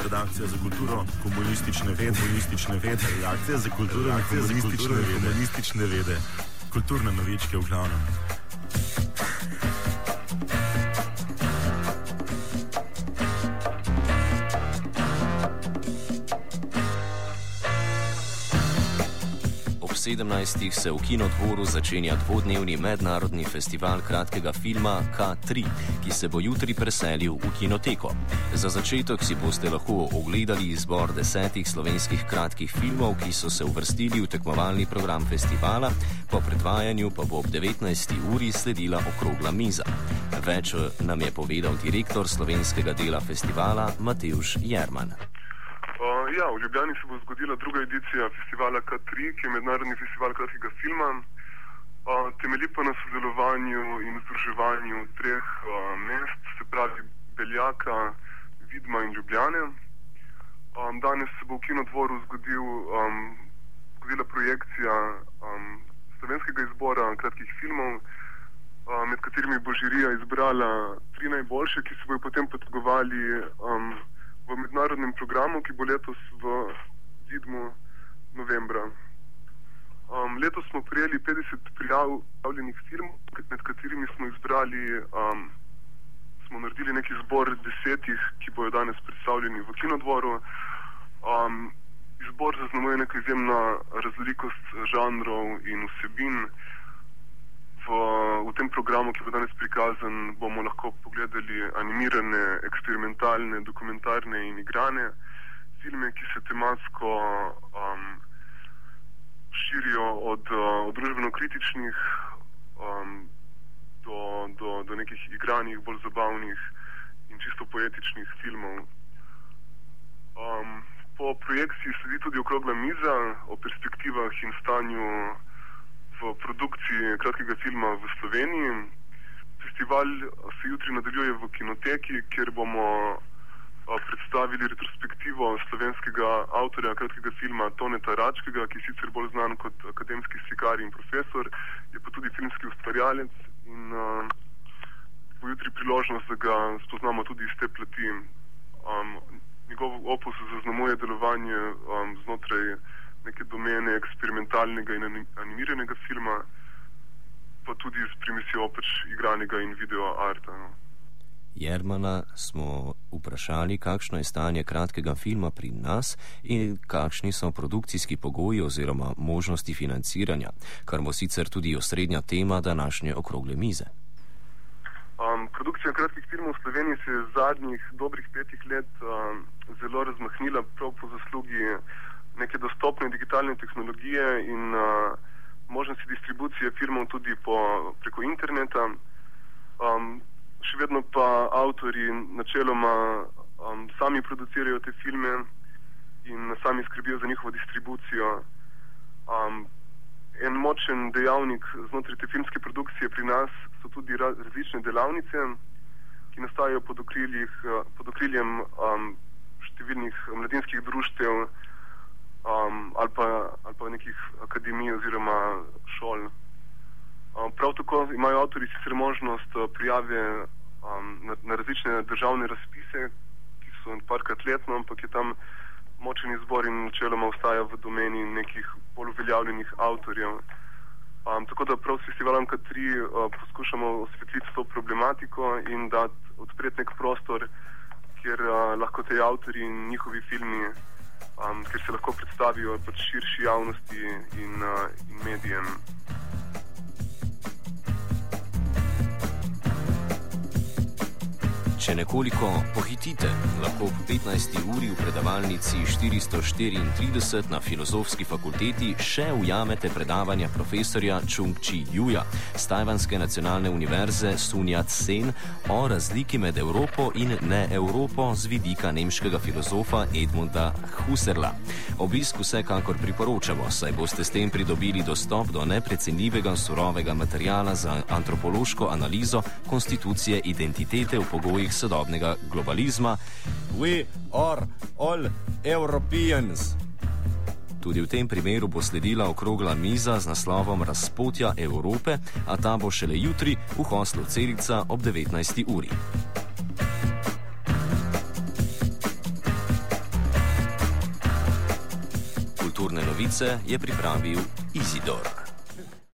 Redakcija za kulturo, komunistične vede, redakcija za kulturo, komunistične vede, kulturne novičke v glavnem. Ob 17. se v Kinodvoru začenja dvodnevni mednarodni festival kratkega filma K3, ki se bo jutri preselil v Kinoteko. Za začetek si boste lahko ogledali izbor 10 slovenskih kratkih filmov, ki so se uvrstili v tekmovalni program festivala, po predvajanju pa bo ob 19. uri sledila okrogla miza. Več nam je povedal direktor slovenskega dela festivala Matevž Jerman. V Ljubljani se bo zgodila druga edicija festivala K3, ki je mednarodni festival kratkega filma. Temelji pa na sodelovanju in združevanju 3 mest, se pravi Beljaka, Vidma in Ljubljane. Danes se bo v Kinodvoru zgodila projekcija slovenskega izbora kratkih filmov, med katerimi bo žirija izbrala 3 najboljše, ki se bojo potem potegovali v mednarodnem programu, ki bo letos v Vidmu novembra. Letos smo prijeli 50 prijavljenih filmov, med katerimi smo naredili neki zbor 10, ki bojo danes predstavljeni v Kinodvoru. Izbor zaznamuje neka izjemna raznolikost žanrov in vsebin. V tem programu, ki bo danes prikazan, bomo lahko pogledali animirane, eksperimentalne, dokumentarne in igrane filme, ki se tematsko širijo od družbeno-kritičnih do nekih igranih, bolj zabavnih in čisto poetičnih filmov. Po projekciji sledi tudi okrogla miza o perspektivah in stanju v produkciji kratkega filma v Sloveniji. Festival se jutri nadaljuje v Kinoteki, kjer bomo predstavili retrospektivo slovenskega avtorja kratkega filma Toneta Račkega, ki je sicer bolj znan kot akademski slikar in profesor, je pa tudi filmski ustvarjalec in bo jutri priložnost, da ga spoznamo tudi iz te plati. Njegov opus zaznamuje delovanje znotraj neke domene eksperimentalnega in animiranega filma, pa tudi s primisjo igranega in video arta. Jermana smo vprašali, kakšno je stanje kratkega filma pri nas in kakšni so produkcijski pogoji oziroma možnosti financiranja, kar bo sicer tudi osrednja tema današnje okrogle mize. Produkcija kratkih filmov v Sloveniji se je zadnjih dobrih 5 let zelo razmahnila prav po zaslugi neke dostopne digitalne tehnologije in možnosti distribucije filmov tudi preko interneta. Še vedno pa avtorji načeloma sami producirajo te filme in sami skrbijo za njihovo distribucijo. En močen dejavnik znotraj te filmske produkcije pri nas so tudi različne delavnice, ki nastajajo pod okriljem številnih mladinskih društev ali pa nekih akademij oziroma šol. Prav tako imajo avtorji sicer možnost prijave na različne državne razpise, ki so parkrat letno, ampak je tam močen izbor in načeloma ostaja v domeni nekih bolj uveljavljenih avtorjev. Tako da prav s festivalom K3 poskušamo osvetliti to problematiko in odpreti nek prostor, kjer lahko te avtorji in njihovi filmi, kjer se lahko predstavijo širši javnosti in medijem. Če nekoliko pohitite, lahko ob 15. uri v predavalnici 434 na Filozofski fakulteti še ujamete predavanja profesorja Chung-Chi Juja z Tajvanske nacionalne univerze Sun Yat-sen o razliki med Evropo in ne-Evropo z vidika nemškega filozofa Edmunda Husserla. Obisk vsekakor priporočamo, saj boste s tem pridobili dostop do neprecenljivega surovega materijala za antropološko analizo konstitucije identitete v pogojih sodobnega globalizma. We are all Europeans. Tudi v tem primeru bo sledila okrogla miza z naslovom Razpotja Evrope, a ta bo šele jutri v hostlu Celica ob 19. uri. Kulturne novice je pripravil Izidor.